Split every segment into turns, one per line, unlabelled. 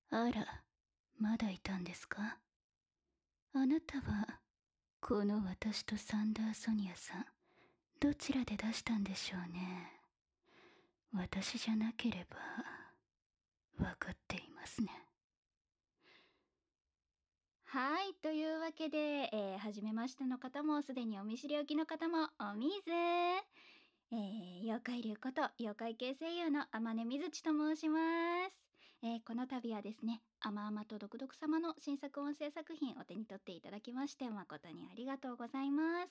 あら、まだいたんですか？あなたは、この私とサンダーソニアさん、どちらで出したんでしょうね。私じゃなければ、わかっていますね。はい、というわけで、初めましての方も、すでにお見知りおきの方も、おみず。妖怪流こと妖怪系声優の天音みずちと申します。この度はですね、あまあまと毒々様の新作音声作品を手に取っていただきまして誠にありがとうございます。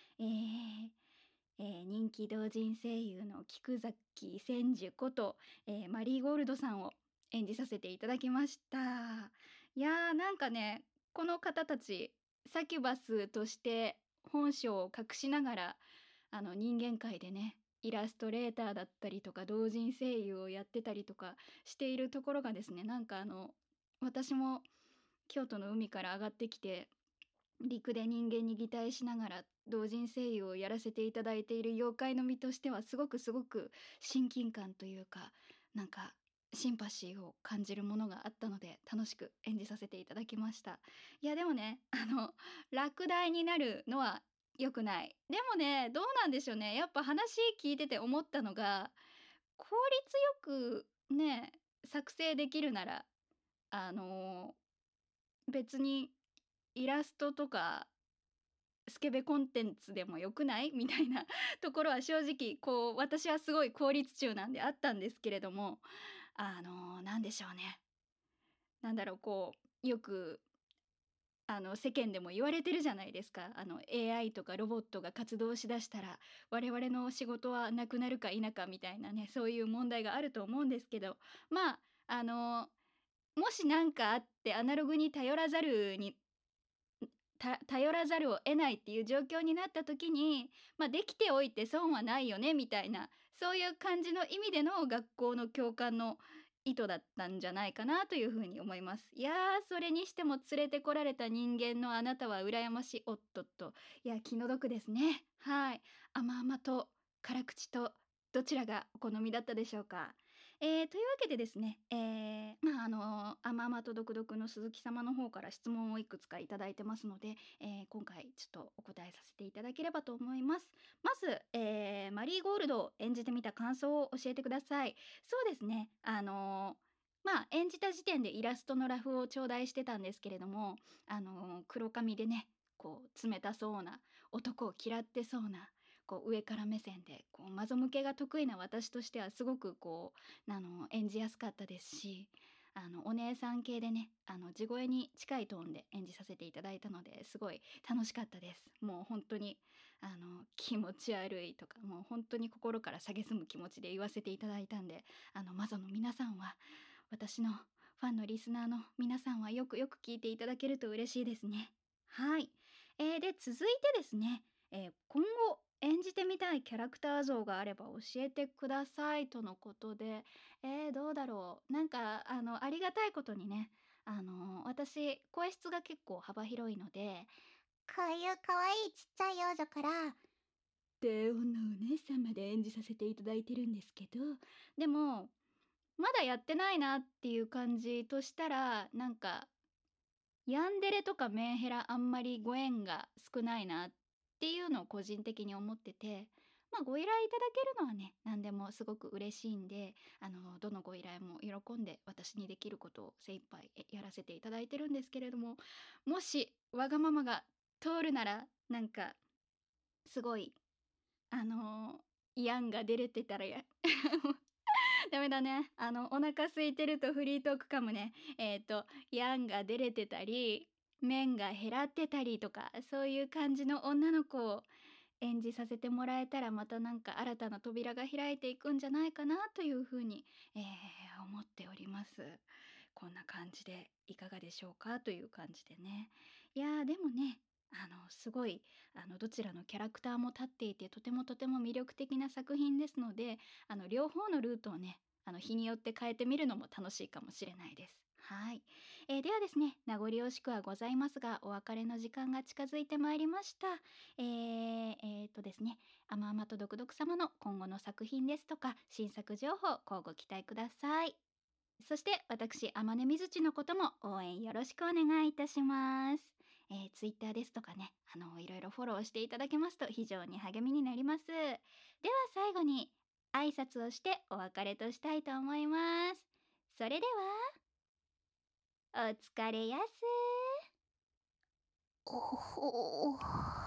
人気同人声優の菊崎千樹こと、マリーゴールドさんを演じさせていただきました。いやーなんかね、この方たちサキュバスとして本性を隠しながら人間界でねイラストレーターだったりとか同人声優をやってたりとかしているところがですね、なんか私も京都の海から上がってきて陸で人間に擬態しながら同人声優をやらせていただいている妖怪の身としてはすごく親近感というか、なんかシンパシーを感じるものがあったので楽しく演じさせていただきました。いやでもね、落第になるのは良くない。でもね、どうなんでしょうね。やっぱ話聞いてて思ったのが、効率よくね作成できるならあの別にイラストとかスケベコンテンツでもよくないみたいなところは正直こう私はすごい効率中なんであったんですけれども、なんでしょうね、なんだろう、こうよく世間でも言われてるじゃないですか。AI とかロボットが活動しだしたら我々の仕事はなくなるか否かみたいなね、そういう問題があると思うんですけど、まあもし何かあってアナログに頼らざるを得ないっていう状況になった時に、まあ、できておいて損はないよねみたいな、そういう感じの意味での学校の教官の意図だったんじゃないかなというふうに思います。いやー、それにしても連れてこられた人間のあなたは羨ましい。おっとっと。いや、気の毒ですね。はい。甘々と辛口とどちらがお好みだったでしょうか。というわけでですね、甘々と毒々の鈴木様の方から質問をいくつかいただいてますので、今回ちょっとお答えさせていただければと思います。まず、マリーゴールドを演じてみた感想を教えてください。そうですね、演じた時点でイラストのラフを頂戴してたんですけれども、黒髪でね、こう冷たそうな、男を嫌ってそうな、こう上から目線でこうマゾ向けが得意な私としてはすごくこう演じやすかったですし、お姉さん系でね地声に近いトーンで演じさせていただいたのですごい楽しかったです。もう本当に気持ち悪いとかもう本当に心から蔑む気持ちで言わせていただいたんで、マゾの皆さんは、私のファンのリスナーの皆さんはよくよく聞いていただけると嬉しいですね。はい。で続いてですね、今後演じてみたいキャラクター像があれば教えてくださいとのことで、どうだろう。なんかありがたいことにね、私声質が結構幅広いので、こういう可愛いちっちゃい幼女から低音のお姉さんまで演じさせていただいてるんですけど、でもまだやってないなっていう感じとしたら、なんかヤンデレとかメンヘラあんまりご縁が少ないなっていうのを個人的に思ってて、まあご依頼いただけるのはね何でもすごく嬉しいんで、どのご依頼も喜んで私にできることを精一杯やらせていただいてるんですけれども、もしわがままが通るならなんかすごいヤンが出れてたらダメだね。お腹空いてるとフリートークかもね。ヤンが出れてたり、麺が減らってたりとか、そういう感じの女の子を演じさせてもらえたら、またなんか新たな扉が開いていくんじゃないかなというふうに、思っております。こんな感じでいかがでしょうかという感じでね。いやーでもね、すごいどちらのキャラクターも立っていてとてもとても魅力的な作品ですので、両方のルートをね日によって変えてみるのも楽しいかもしれないです。はい、ではですね、名残惜しくはございますがお別れの時間が近づいてまいりました。ですね、甘々と毒々様の今後の作品ですとか新作情報交互期待ください。 そして私天音水地のことも応援よろしくお願いいたします。ツイッターですとかね、いろいろフォローしていただけますと非常に励みになります。では最後に挨拶をしてお別れとしたいと思います。それではお疲れやす。
おほ